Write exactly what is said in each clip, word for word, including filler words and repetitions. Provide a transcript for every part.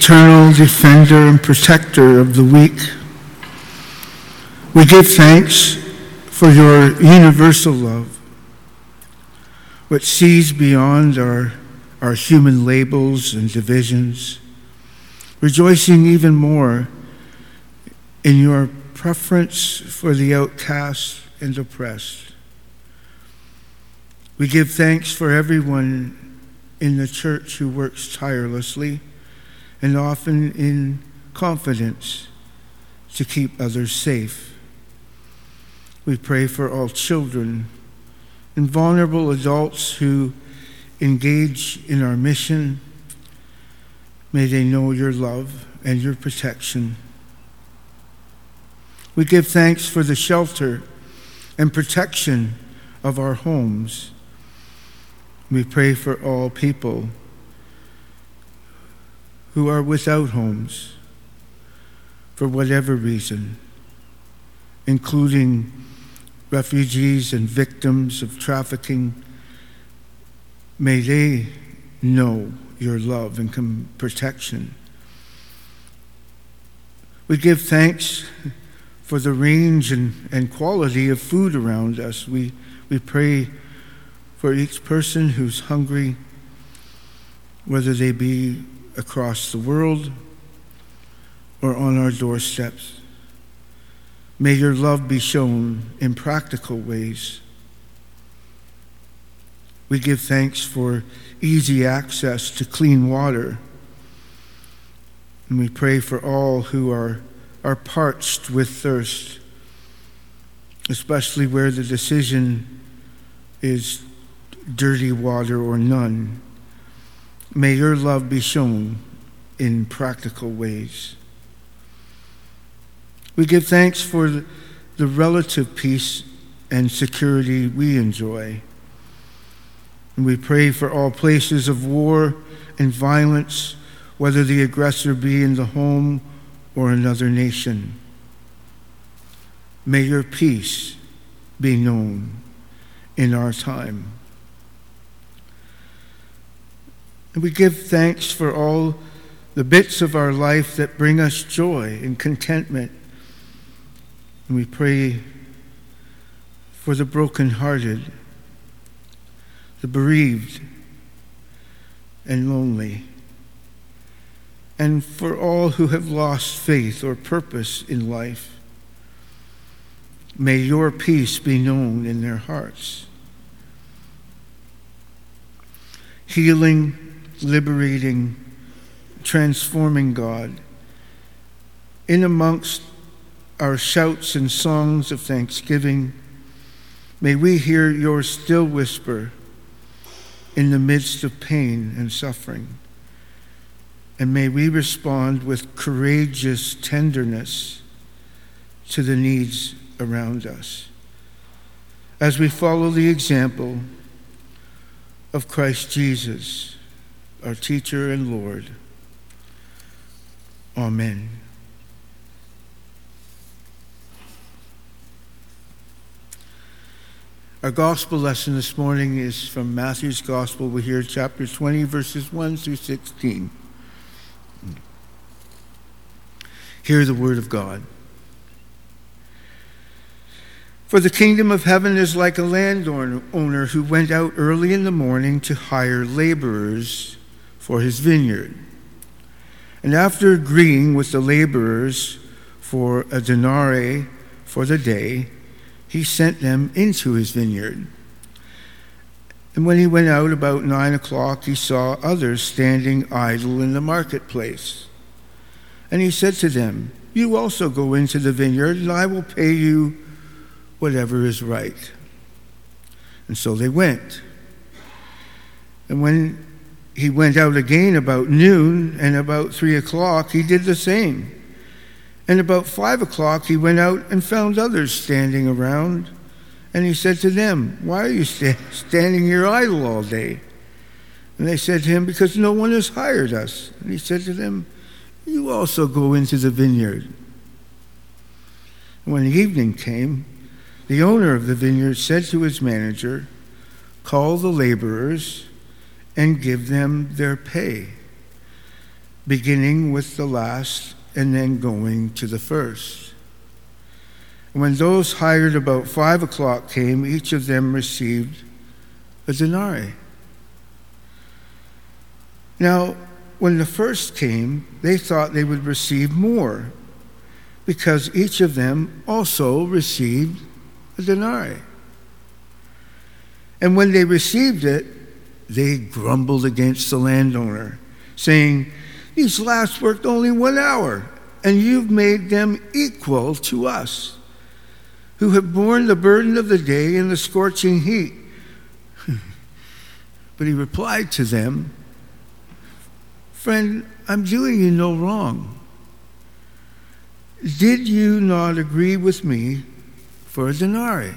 eternal defender and protector of the weak, we give thanks for your universal love, which sees beyond our, our human labels and divisions, rejoicing even more in your preference for the outcast and oppressed. We give thanks for everyone in the church who works tirelessly and often in confidence to keep others safe. We pray for all children and vulnerable adults who engage in our mission. May they know your love and your protection. We give thanks for the shelter and protection of our homes. We pray for all people who are without homes for whatever reason, including refugees and victims of trafficking. May they know your love and com- protection. We give thanks for the range and, and quality of food around us. We, we pray for each person who's hungry, whether they be across the world or on our doorsteps. May your love be shown in practical ways. We give thanks for easy access to clean water. And we pray for all who are, are parched with thirst, especially where the decision is dirty water or none. May your love be shown in practical ways. We give thanks for the relative peace and security we enjoy. And we pray for all places of war and violence, whether the aggressor be in the home or another nation. May your peace be known in our time. And we give thanks for all the bits of our life that bring us joy and contentment. And we pray for the brokenhearted, the bereaved and lonely, and for all who have lost faith or purpose in life. May your peace be known in their hearts. Healing, liberating, transforming God, in amongst our shouts and songs of thanksgiving, may we hear your still whisper in the midst of pain and suffering. And may we respond with courageous tenderness to the needs around us as we follow the example of Christ Jesus, our teacher and Lord. Amen. Our gospel lesson this morning is from Matthew's Gospel. We hear chapter twenty, verses one through sixteen. Hear the word of God. For the kingdom of heaven is like a landowner who went out early in the morning to hire laborers for his vineyard. And after agreeing with the laborers for a denarii for the day, he sent them into his vineyard. And when he went out about nine o'clock, he saw others standing idle in the marketplace. And he said to them, "You also go into the vineyard, and I will pay you whatever is right." And so they went. And when he went out again about noon and about three o'clock, he did the same. And about five o'clock he went out and found others standing around. And he said to them, "Why are you sta- standing here idle all day?" And they said to him, "Because no one has hired us." And he said to them, "You also go into the vineyard." And when the evening came, the owner of the vineyard said to his manager, "Call the laborers and give them their pay, beginning with the last and then going to the first. When those hired about five o'clock came, each of them received a denarii. Now, when the first came, they thought they would receive more, because each of them also received a denarii. And when they received it, they grumbled against the landowner, saying, "These last worked only one hour, and you've made them equal to us, who have borne the burden of the day in the scorching heat." But he replied to them, "Friend, I'm doing you no wrong. Did you not agree with me for a denarii?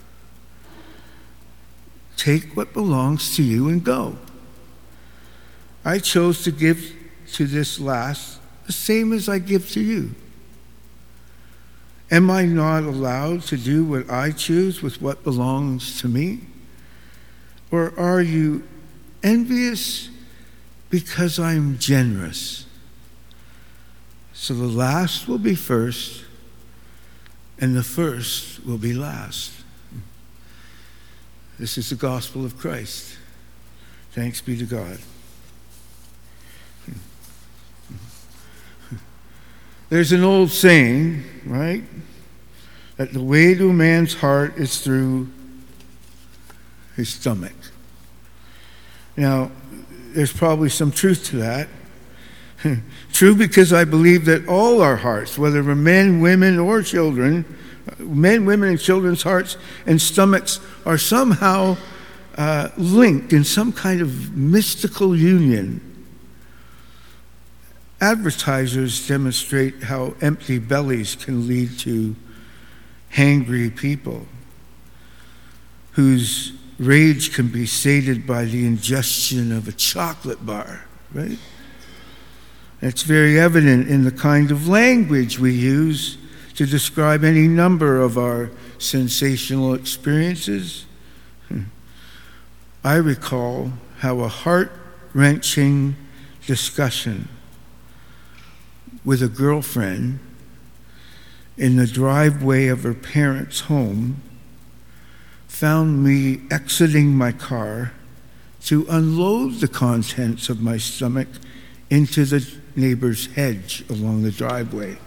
Take what belongs to you and go. I chose to give to this last the same as I give to you. Am I not allowed to do what I choose with what belongs to me? Or are you envious because I'm generous? So the last will be first, and the first will be last." This is the gospel of Christ. Thanks be to God. There's an old saying, right? That the way to a man's heart is through his stomach. Now, there's probably some truth to that. True, because I believe that all our hearts, whether we're men, women, or children, men, women, and children's hearts and stomachs are somehow uh, linked in some kind of mystical union. Advertisers demonstrate how empty bellies can lead to hangry people whose rage can be sated by the ingestion of a chocolate bar, right? It's very evident in the kind of language we use to describe any number of our sensational experiences. I recall how a heart-wrenching discussion with a girlfriend in the driveway of her parents' home found me exiting my car to unload the contents of my stomach into the neighbor's hedge along the driveway.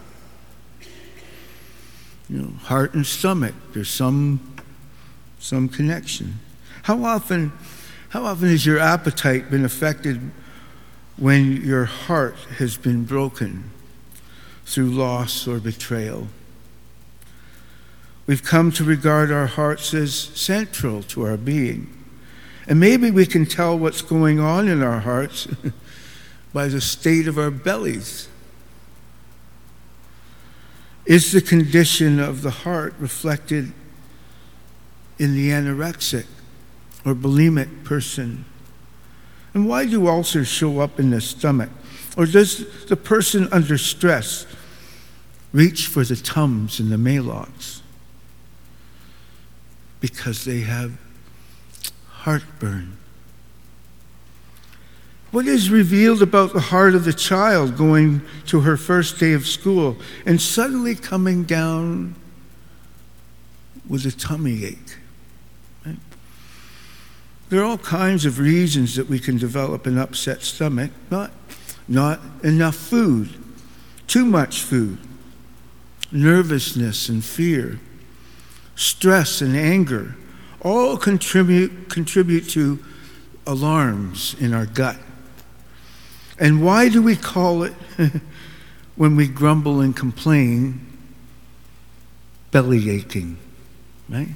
You know, heart and stomach, there's some some connection. How often, how often has your appetite been affected when your heart has been broken through loss or betrayal? We've come to regard our hearts as central to our being. And maybe we can tell what's going on in our hearts by the state of our bellies. Is the condition of the heart reflected in the anorexic or bulimic person? And why do ulcers show up in the stomach? Or does the person under stress reach for the Tums and the Maalox? Because they have heartburn. What is revealed about the heart of the child going to her first day of school and suddenly coming down with a tummy ache? Right? There are all kinds of reasons that we can develop an upset stomach. Not, not enough food, too much food, nervousness and fear, stress and anger, all contribute contribute to alarms in our gut. And why do we call it, when we grumble and complain, belly aching, right?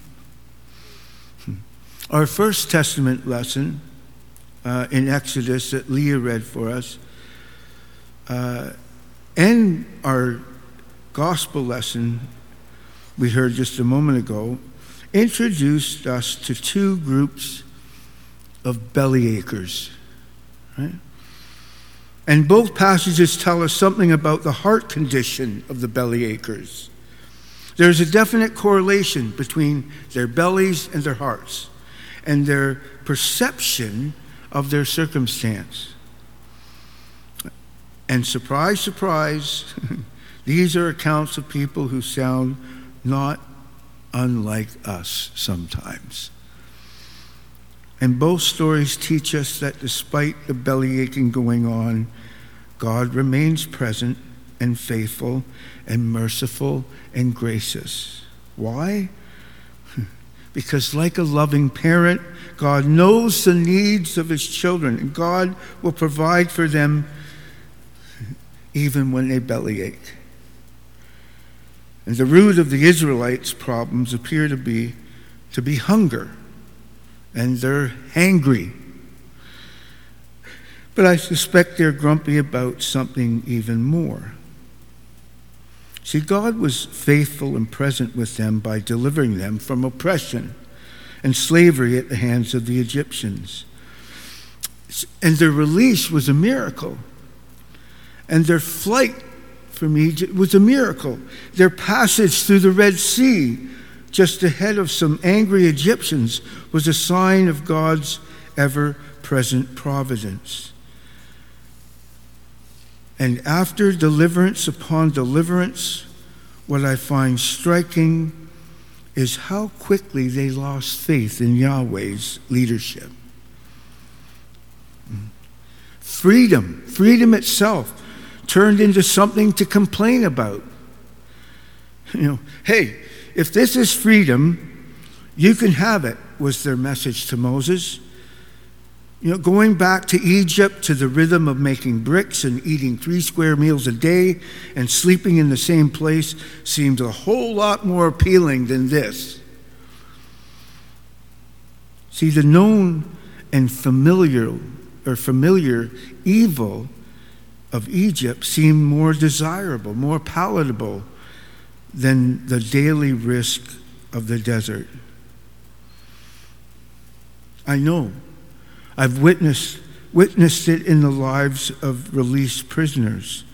Our First Testament lesson uh, in Exodus that Leah read for us, uh, and our gospel lesson we heard just a moment ago, introduced us to two groups of belly achers, right? And both passages tell us something about the heart condition of the belly achers. There's a definite correlation between their bellies and their hearts and their perception of their circumstance. And surprise, surprise, these are accounts of people who sound not unlike us sometimes. And both stories teach us that despite the belly aching going on, God remains present and faithful and merciful and gracious. Why? Because like a loving parent, God knows the needs of his children, and God will provide for them even when they bellyache. And the root of the Israelites' problems appear to be to be hunger, and they're hangry. But I suspect they're grumpy about something even more. See, God was faithful and present with them by delivering them from oppression and slavery at the hands of the Egyptians. And their release was a miracle. And their flight from Egypt was a miracle. Their passage through the Red Sea, just ahead of some angry Egyptians, was a sign of God's ever-present providence. And after deliverance upon deliverance, what I find striking is how quickly they lost faith in Yahweh's leadership. Freedom, freedom itself, turned into something to complain about. You know, hey, if this is freedom, you can have it, was their message to Moses. You know, going back to Egypt to the rhythm of making bricks and eating three square meals a day and sleeping in the same place seemed a whole lot more appealing than this. See, the known and familiar or familiar evil of Egypt seemed more desirable, more palatable than the daily risk of the desert. I know. I've witnessed, witnessed it in the lives of released prisoners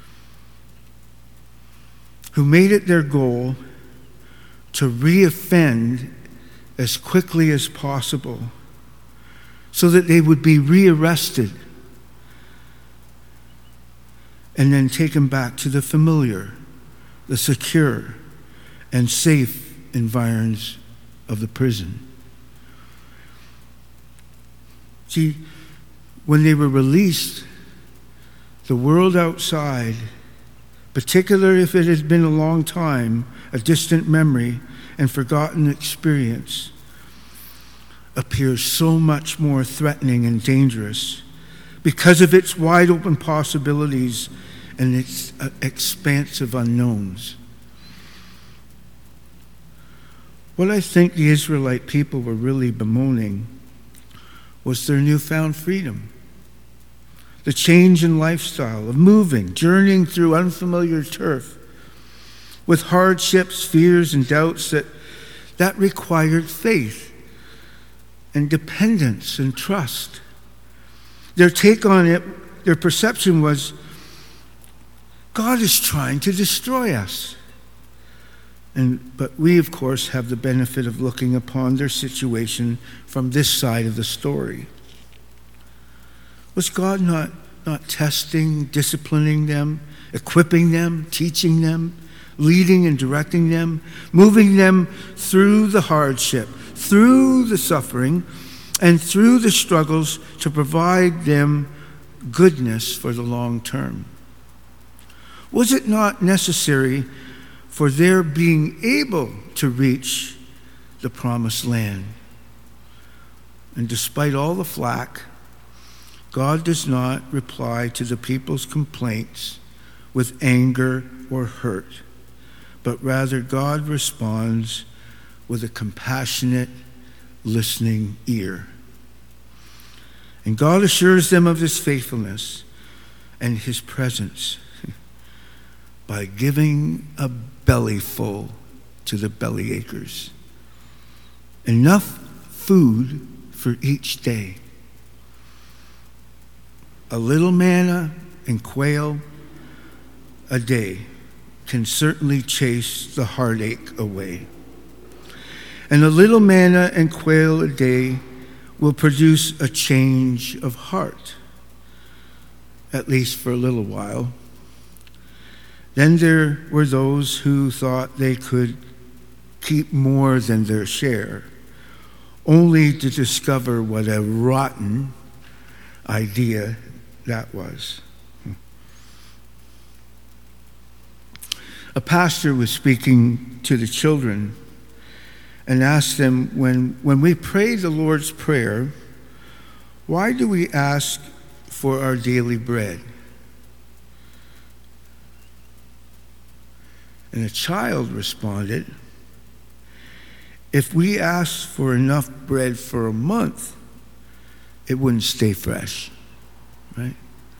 who made it their goal to reoffend as quickly as possible so that they would be rearrested and then taken back to the familiar, the secure, and safe environs of the prison. See, when they were released, the world outside, particularly if it has been a long time, a distant memory and forgotten experience, appears so much more threatening and dangerous because of its wide open possibilities and its uh, expansive unknowns. What I think the Israelite people were really bemoaning was their newfound freedom. The change in lifestyle of moving, journeying through unfamiliar turf with hardships, fears, and doubts that, that required faith and dependence and trust. Their take on it, their perception was, God is trying to destroy us. And, but we, of course, have the benefit of looking upon their situation from this side of the story. Was God not, not testing, disciplining them, equipping them, teaching them, leading and directing them, moving them through the hardship, through the suffering, and through the struggles to provide them goodness for the long term? Was it not necessary for their being able to reach the promised land? And despite all the flack, God does not reply to the people's complaints with anger or hurt, but rather God responds with a compassionate, listening ear. And God assures them of his faithfulness and his presence by giving a bellyful to the bellyachers. Enough food for each day. A little manna and quail a day can certainly chase the heartache away. And a little manna and quail a day will produce a change of heart. at least for a little while. Then there were those who thought they could keep more than their share, only to discover what a rotten idea that was. A pastor was speaking to the children and asked them, when, when we pray the Lord's Prayer, why do we ask for our daily bread? And a child responded, if we asked for enough bread for a month, it wouldn't stay fresh, right?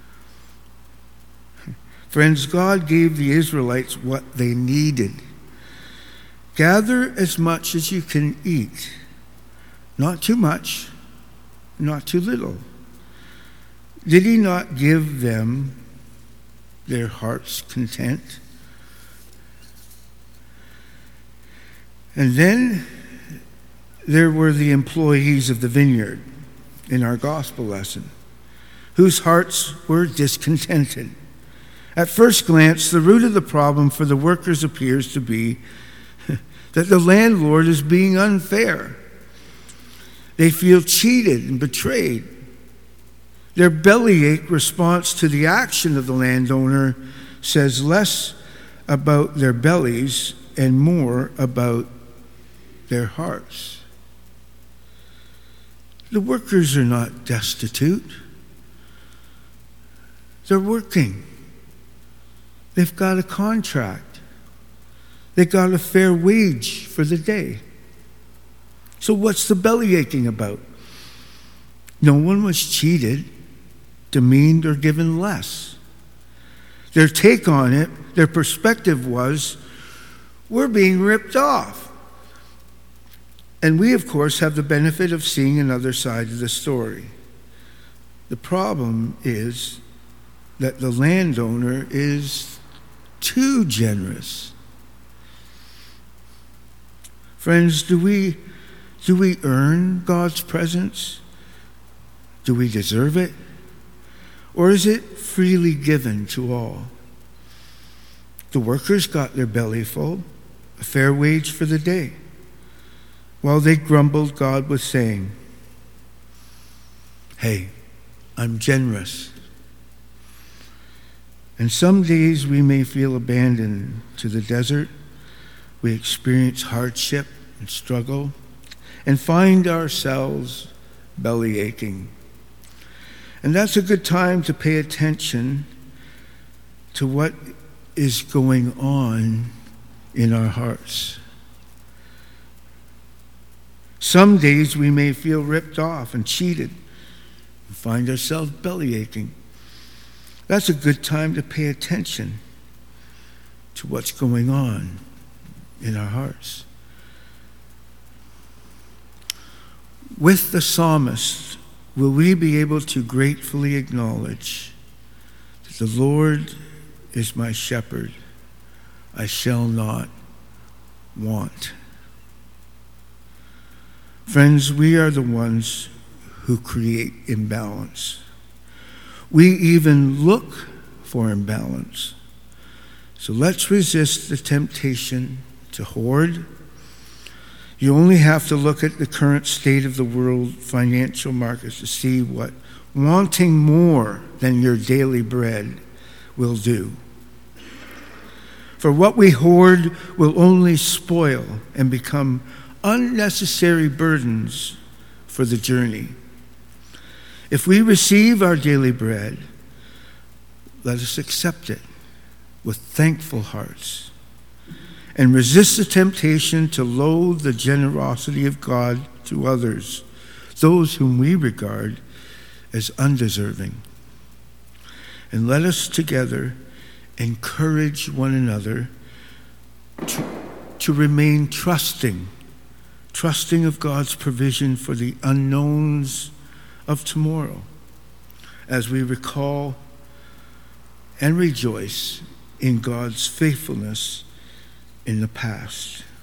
Friends, God gave the Israelites what they needed. Gather as much as you can eat. Not too much, not too little. Did he not give them their heart's content? And then there were the employees of the vineyard in our gospel lesson, whose hearts were discontented. At first glance, the root of the problem for the workers appears to be that the landlord is being unfair. They feel cheated and betrayed. Their bellyache response to the action of the landowner says less about their bellies and more about their hearts. The workers are not destitute. They're working. They've got a contract. They got a fair wage for the day. So what's the belly aching about? No one was cheated, demeaned, or given less. Their take on it, their perspective was, we're being ripped off. And we, of course, have the benefit of seeing another side of the story. The problem is that the landowner is too generous. Friends, do we, do we earn God's presence? Do we deserve it? Or is it freely given to all? The workers got their belly full, a fair wage for the day. While they grumbled, God was saying, hey, I'm generous. And some days we may feel abandoned to the desert. We experience hardship and struggle and find ourselves belly aching. And that's a good time to pay attention to what is going on in our hearts. Some days we may feel ripped off and cheated and find ourselves belly aching. That's a good time to pay attention to what's going on in our hearts. With the psalmist, will we be able to gratefully acknowledge that the Lord is my shepherd, I shall not want. Friends, we are the ones who create imbalance. We even look for imbalance. So let's resist the temptation to hoard. You only have to look at the current state of the world financial markets to see what wanting more than your daily bread will do. For what we hoard will only spoil and become unnecessary burdens for the journey. If we receive our daily bread, let us accept it with thankful hearts and resist the temptation to loathe the generosity of God to others, those whom we regard as undeserving. And let us together encourage one another to, to remain trusting, trusting of God's provision for the unknowns of tomorrow, as we recall and rejoice in God's faithfulness in the past.